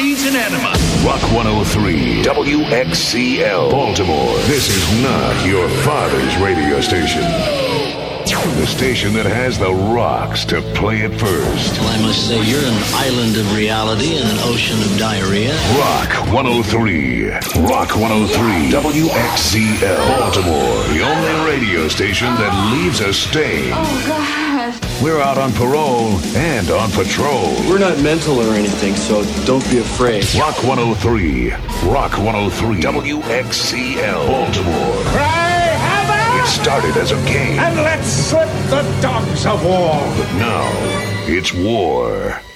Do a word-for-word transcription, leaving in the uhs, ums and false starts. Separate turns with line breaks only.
AIDS and enema.
Rock one oh three, W X C L, Baltimore. This is not your father's radio station. The station that has the rocks to play it first.
Well, I must say, you're an island of reality and an ocean of diarrhea.
Rock one oh three. Rock one oh three. W X C L. Baltimore. The only radio station that leaves a stain.
Oh, God.
We're out on parole and on patrol.
We're not mental or anything, so don't be afraid.
Rock one oh three. Rock one oh three. W X C L. Baltimore.
Cry havoc!
It started as a game.
And let's slip the dogs of war.
But now, it's war.